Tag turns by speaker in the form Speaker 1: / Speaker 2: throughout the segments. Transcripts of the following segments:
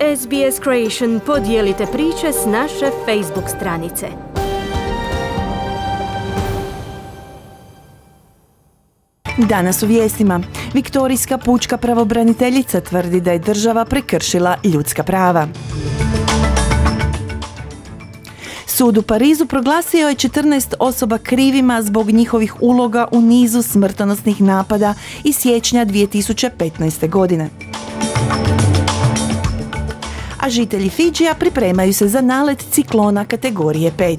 Speaker 1: SBS Creation, podijelite priče s naše Facebook stranice.
Speaker 2: Danas u vijestima. Viktorijska pučka pravobraniteljica tvrdi da je država prekršila ljudska prava. Sud u Parizu proglasio je 14 osoba krivima zbog njihovih uloga u nizu smrtonosnih napada iz siječnja 2015. godine. A žitelji Fidžija pripremaju se za nalet ciklona kategorije 5.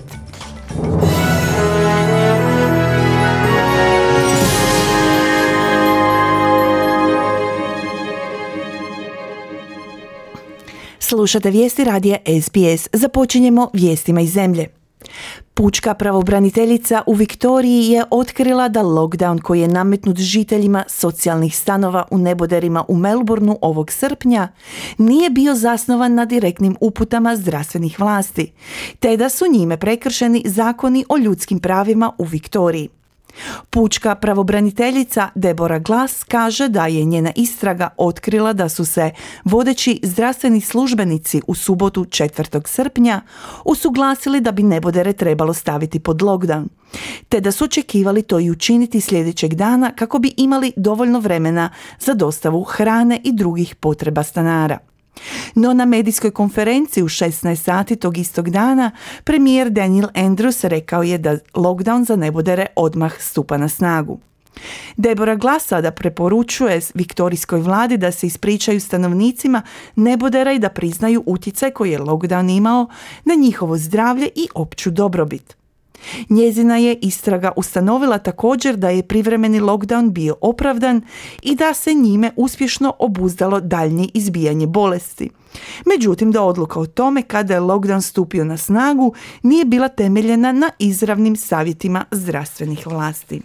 Speaker 2: Slušate vijesti radija SBS. Započinjemo vijestima iz zemlje. Pučka pravobraniteljica u Viktoriji je otkrila da lockdown koji je nametnut žiteljima socijalnih stanova u neboderima u Melbourneu ovog srpnja nije bio zasnovan na direktnim uputama zdravstvenih vlasti, te da su njime prekršeni zakoni o ljudskim pravima u Viktoriji. Pučka pravobraniteljica Deborah Glass kaže da je njena istraga otkrila da su se vodeći zdravstveni službenici u subotu 4. srpnja usuglasili da bi nebodere trebalo staviti pod lockdown, te da su očekivali to i učiniti sljedećeg dana kako bi imali dovoljno vremena za dostavu hrane i drugih potreba stanara. No na medijskoj konferenciji u 16 sati tog istog dana premijer Daniel Andrews rekao je da lockdown za nebodere odmah stupa na snagu. Deborah Glass sada preporučuje viktorijskoj vladi da se ispričaju stanovnicima nebodera i da priznaju utjecaj koji je lockdown imao na njihovo zdravlje i opću dobrobit. Njezina je istraga ustanovila također da je privremeni lockdown bio opravdan i da se njime uspješno obuzdalo daljnje izbijanje bolesti. Međutim, da odluka o tome kada je lockdown stupio na snagu nije bila temeljena na izravnim savjetima zdravstvenih vlasti.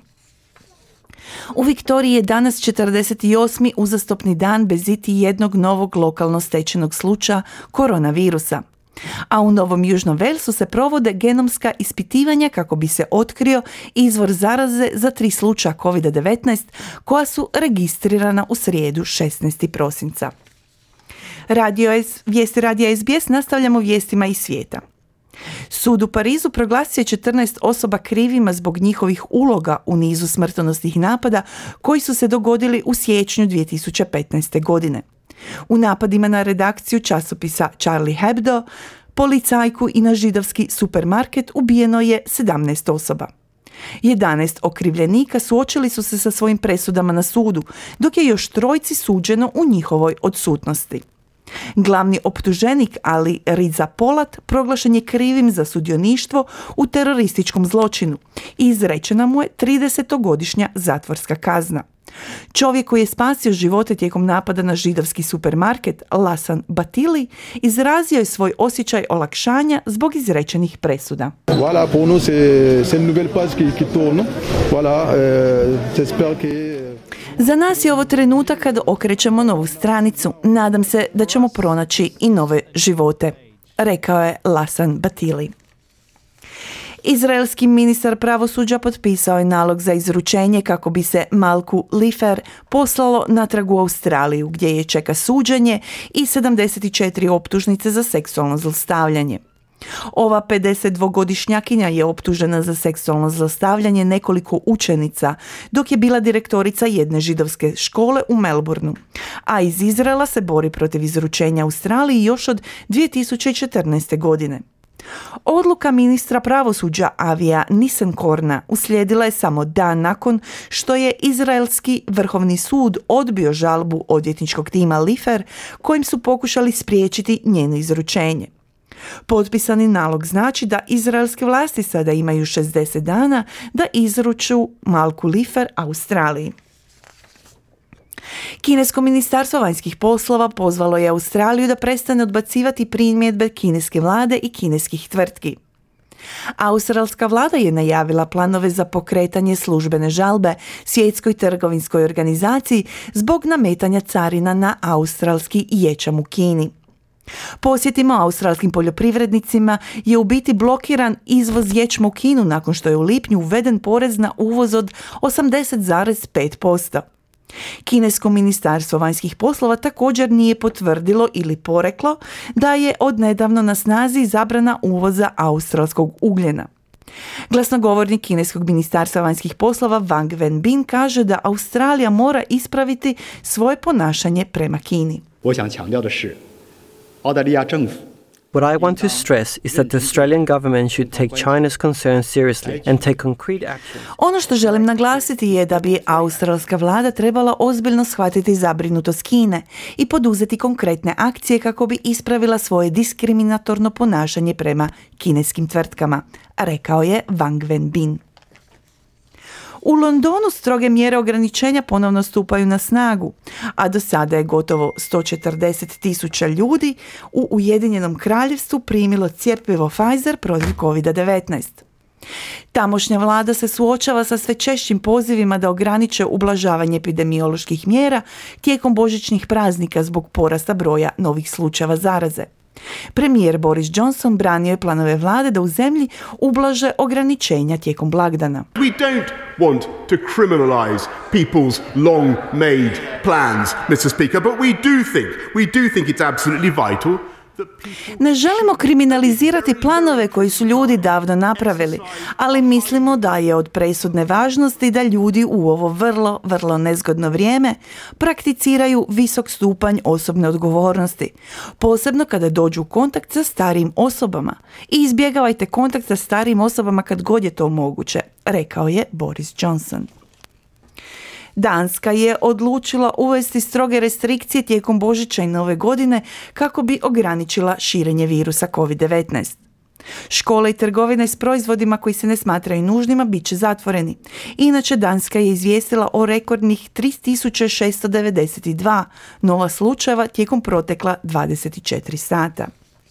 Speaker 2: U Viktoriji je danas 48. uzastopni dan bez iti jednog novog lokalno stečenog slučaja koronavirusa. A u Novom Južnom Velsu se provode genomska ispitivanja kako bi se otkrio izvor zaraze za 3 slučaja COVID-19 koja su registrirana u srijedu 16. prosinca. Vijesti radija SBS nastavljamo vijestima iz svijeta. Sud u Parizu proglasio je 14 osoba krivima zbog njihovih uloga u nizu smrtonosnih napada koji su se dogodili u siječnju 2015. godine. U napadima na redakciju časopisa Charlie Hebdo, policajku i na židovski supermarket ubijeno je 17 osoba. 11 okrivljenika suočili su se sa svojim presudama na sudu, dok je još 3 suđeno u njihovoj odsutnosti. Glavni optuženik Ali Riza Polat proglašen je krivim za sudioništvo u terorističkom zločinu i izrečena mu je 30-godišnja zatvorska kazna. Čovjek koji je spasio živote tijekom napada na židovski supermarket, Lasan Batili, izrazio je svoj osjećaj olakšanja zbog izrečenih presuda.
Speaker 3: Voilà, pour nous c'est une nouvelle page qui tourne. Voilà, j'espère que
Speaker 2: Za nas je ovo trenutak kad okrećemo novu stranicu. Nadam se da ćemo pronaći i nove živote, rekao je Lasan Batili. Izraelski ministar pravosuđa potpisao je nalog za izručenje kako bi se Malku Lifer poslalo natrag u Australiju, gdje je čeka suđenje i 74 optužnice za seksualno zlostavljanje. Ova 52-godišnjakinja je optužena za seksualno zlostavljanje nekoliko učenica dok je bila direktorica jedne židovske škole u Melbourneu, a iz Izraela se bori protiv izručenja Australiji još od 2014. godine. Odluka ministra pravosuđa Avija Nisenkorna uslijedila je samo dan nakon što je Izraelski vrhovni sud odbio žalbu odvjetničkog tima Lifer kojim su pokušali spriječiti njeno izručenje. Potpisani nalog znači da izraelske vlasti sada imaju 60 dana da izruču Malku Lifer Australiji. Kinesko ministarstvo vanjskih poslova pozvalo je Australiju da prestane odbacivati primjedbe kineske vlade i kineskih tvrtki. Australska vlada je najavila planove za pokretanje službene žalbe Svjetskoj trgovinskoj organizaciji zbog nametanja carina na australski ječam u Kini. Posjetimo australskim poljoprivrednicima je u biti blokiran izvoz ječma u Kinu nakon što je u lipnju uveden porez na uvoz od 80,5%. Kinesko ministarstvo vanjskih poslova također nije potvrdilo ili poreklo da je odnedavno na snazi zabrana uvoza australskog ugljena. Glasnogovornik kineskog ministarstva vanjskih poslova Wang Wenbin kaže da Australija mora ispraviti svoje ponašanje prema Kini.
Speaker 4: 我想强调的是，澳大利亚政府
Speaker 5: What I want to stress is that the Australian government should take China's concerns seriously and take concrete action.
Speaker 2: Ono što želim naglasiti je da bi australska vlada trebala ozbiljno shvatiti zabrinutost Kine i poduzeti konkretne akcije kako bi ispravila svoje diskriminatorno ponašanje prema kineskim tvrtkama, rekao je Wang Wenbin. U Londonu stroge mjere ograničenja ponovno stupaju na snagu, a do sada je gotovo 140.000 ljudi u Ujedinjenom Kraljevstvu primilo cjepivo Pfizer protiv COVID-19. Tamošnja vlada se suočava sa sve češćim pozivima da ograniče ublažavanje epidemioloških mjera tijekom božićnih praznika zbog porasta broja novih slučajeva zaraze. Premijer Boris Johnson branio je planove vlade da u zemlji ublaže ograničenja tijekom blagdana.
Speaker 6: We don't want to criminalize people's long-made plans, Mr. Speaker, but we do think it's absolutely vital.
Speaker 2: Ne želimo kriminalizirati planove koji su ljudi davno napravili, ali mislimo da je od presudne važnosti da ljudi u ovo vrlo nezgodno vrijeme prakticiraju visok stupanj osobne odgovornosti, posebno kada dođu u kontakt sa starijim osobama, i izbjegavajte kontakt sa starijim osobama kad god je to moguće, rekao je Boris Johnson. Danska je odlučila uvesti stroge restrikcije tijekom Božića i Nove godine kako bi ograničila širenje virusa COVID-19. Škole i trgovine s proizvodima koji se ne smatraju nužnima bit će zatvoreni. Inače, Danska je izvijestila o rekordnih 3692 nova slučajeva tijekom protekla 24 sata.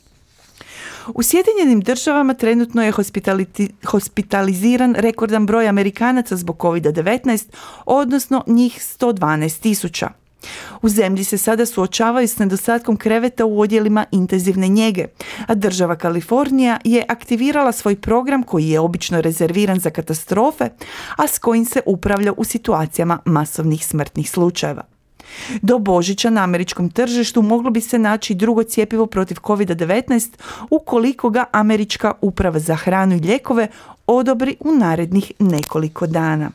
Speaker 2: U Sjedinjenim državama trenutno je hospitaliziran rekordan broj Amerikanaca zbog COVID-19, odnosno njih 112.000. U zemlji se sada suočavaju s nedostatkom kreveta u odjelima intenzivne njege, a država Kalifornija je aktivirala svoj program koji je obično rezerviran za katastrofe, a s kojim se upravlja u situacijama masovnih smrtnih slučajeva. Do Božića na američkom tržištu moglo bi se naći drugo cjepivo protiv COVID-19 ukoliko ga Američka uprava za hranu i lijekove odobri u narednih nekoliko dana.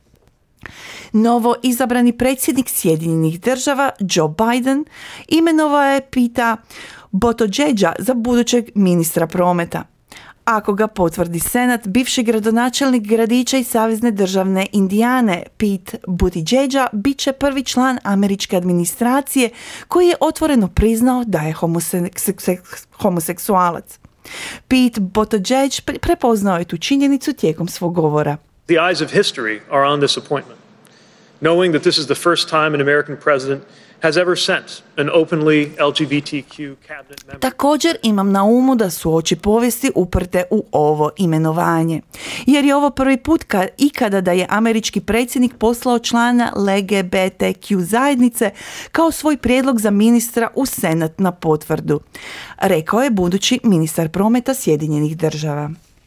Speaker 2: Novo izabrani predsjednik Sjedinjenih država Joe Biden imenovao je Peta Buttigiega za budućeg ministra prometa. Ako ga potvrdi Senat, bivši gradonačelnik gradića i savezne državne Indijane Pete Buttigiega bit će prvi član američke administracije koji je otvoreno priznao da je homoseksualac. Pete Buttigieg prepoznao je tu činjenicu tijekom svog govora.
Speaker 7: The eyes of history are on this appointment, knowing that this is the first time an American president has ever sent an openly LGBTQ cabinet member. Također imam na umu da su oči povijesti uprte u ovo imenovanje, jer je ovo prvi put ikada da je američki predsjednik poslao člana LGBTQ zajednice kao svoj prijedlog za ministra u Senat na potvrdu, rekao je budući ministar prometa Sjedinjenih država.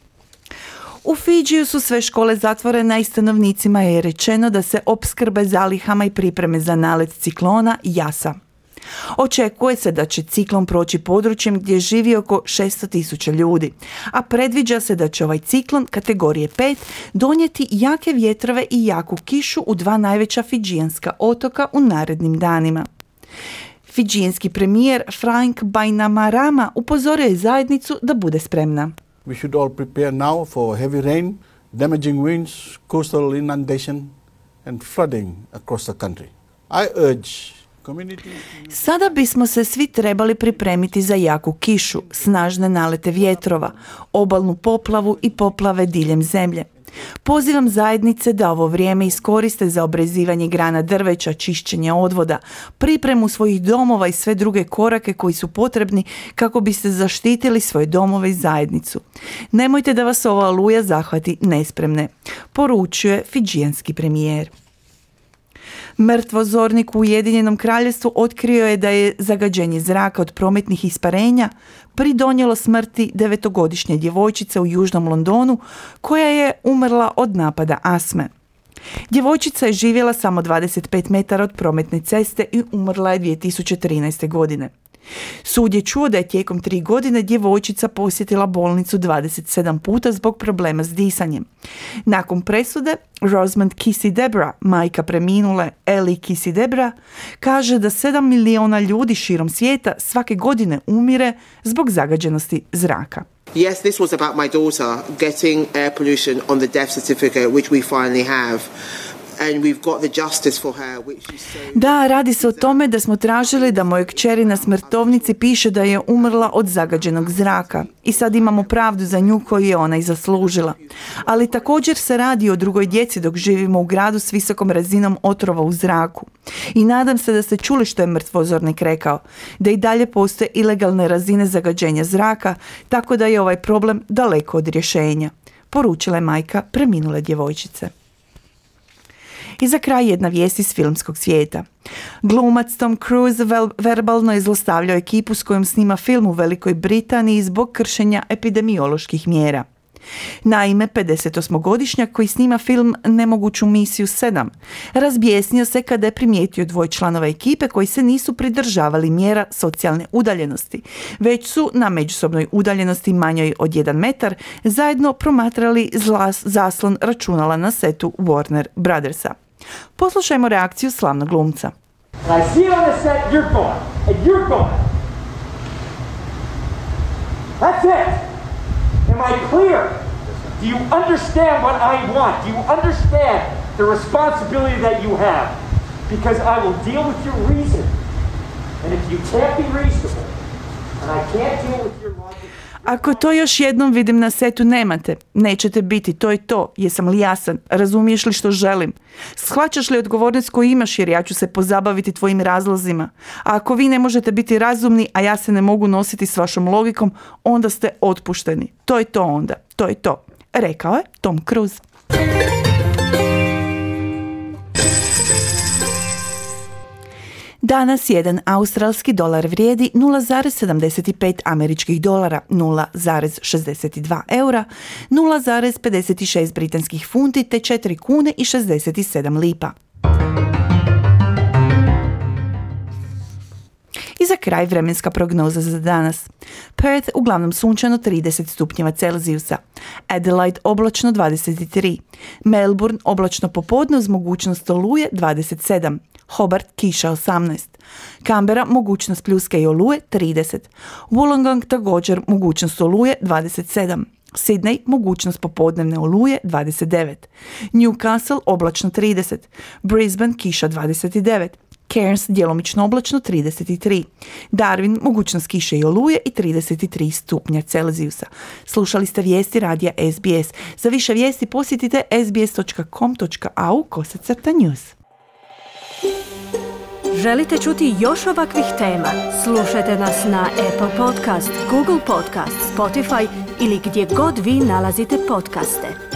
Speaker 7: U Fidžiju su sve škole zatvorene i stanovnicima je rečeno da se opskrbe zalihama i pripreme za nalet ciklona jasa. Očekuje se da će ciklon proći područjem gdje živi oko 600.000 ljudi, a predviđa se da će ovaj ciklon kategorije 5 donijeti jake vjetrove i jaku kišu u dva najveća fidžijanska otoka u narednim danima. Fidžijanski premijer Frank Bainimarama upozorio je zajednicu da bude spremna.
Speaker 8: We should all prepare now for heavy rain, damaging winds, coastal inundation and flooding across the country. I urge community...
Speaker 2: Sada bismo se svi trebali pripremiti za jaku kišu, snažne nalete vjetrova, obalnu poplavu i poplave diljem zemlje. Pozivam zajednice da ovo vrijeme iskoriste za obrezivanje grana drveća, čišćenje odvoda, pripremu svojih domova i sve druge korake koji su potrebni kako biste zaštitili svoje domove i zajednicu. Nemojte da vas ova oluja zahvati nespremne, poručuje fidžijanski premijer. Mrtvozornik u Ujedinjenom Kraljevstvu otkrio je da je zagađenje zraka od prometnih isparenja pridonijelo smrti 9-godišnje djevojčice u južnom Londonu koja je umrla od napada astme. Djevojčica je živjela samo 25 metara od prometne ceste i umrla je 2013. godine. Sud je čuo da je tijekom 3 godine djevojčica posjetila bolnicu 27 puta zbog problema s disanjem. Nakon presude, Rosamond Kissi-Debrah, majka preminule Ellie Kissi-Debrah, kaže da 7 milijuna ljudi širom svijeta svake godine umire zbog zagađenosti zraka.
Speaker 9: Yes, this was about my daughter getting air pollution on the death certificate, which we finally have. And we've got the justice for her, which is so...
Speaker 2: Da, radi se o tome da smo tražili da mojoj kćeri na smrtovnici piše da je umrla od zagađenog zraka. I sad imamo pravdu za nju koju je ona i zaslužila. Ali također se radi o drugoj djeci dok živimo u gradu s visokom razinom otrova u zraku. I nadam se da ste čuli što je mrtvozornik rekao, da i dalje postoje ilegalne razine zagađenja zraka, tako da je ovaj problem daleko od rješenja, poručila je majka preminule djevojčice. I za kraj jedna vijest iz filmskog svijeta. Glumac Tom Cruise verbalno je zlostavljao ekipu s kojom snima film u Velikoj Britaniji zbog kršenja epidemioloških mjera. Naime, 58-godišnjak koji snima film Nemoguću misiju 7 razbjesnio se kada je primijetio 2 članova ekipe koji se nisu pridržavali mjera socijalne udaljenosti, već su na međusobnoj udaljenosti manjoj od 1 metar zajedno promatrali zaslon računala na setu Warner Brothersa. Poslušajmo reakciju slavnog glumca.
Speaker 10: That's it. Am I clear? Do you understand what I want? Do you understand the responsibility that you have? Because I will deal with your reason. And if you can't be reasonable, and I can't deal with your logic...
Speaker 2: Ako to još jednom vidim na setu nemate, nećete biti, to je to. Jesam li jasan? Razumiješ li što želim? Shvaćaš li odgovornost koju imaš jer ja ću se pozabaviti tvojim razlozima? A ako vi ne možete biti razumni, a ja se ne mogu nositi s vašom logikom, onda ste otpušteni. To je to onda. To je to. Rekao je Tom Cruise. Danas jedan australski dolar vrijedi 0,75 američkih dolara, 0,62 eura, 0,56 britanskih funti te 4 kune i 67 lipa. I za kraj vremenska prognoza za danas. Perth uglavnom sunčano 30 stupnjeva Celzijusa. Adelaide oblačno 23. Melbourne oblačno popodne uz mogućnost oluje 27. Hobart kiša 18. Canberra mogućnost pljuske i oluje 30. Wollongong također mogućnost oluje 27. Sydney mogućnost popodnevne oluje 29. Newcastle oblačno 30. Brisbane kiša 29. Cairns djelomično oblačno 33. Darwin mogućnost kiše i oluje i 33 stupnja Celzijusa. Slušali ste vijesti radija SBS. Za više vijesti posjetite sbs.com.au/news.
Speaker 1: Želite čuti još ovakvih tema? Slušajte nas na Apple Podcast, Google Podcast, Spotify ili gdje god vi nalazite podcaste.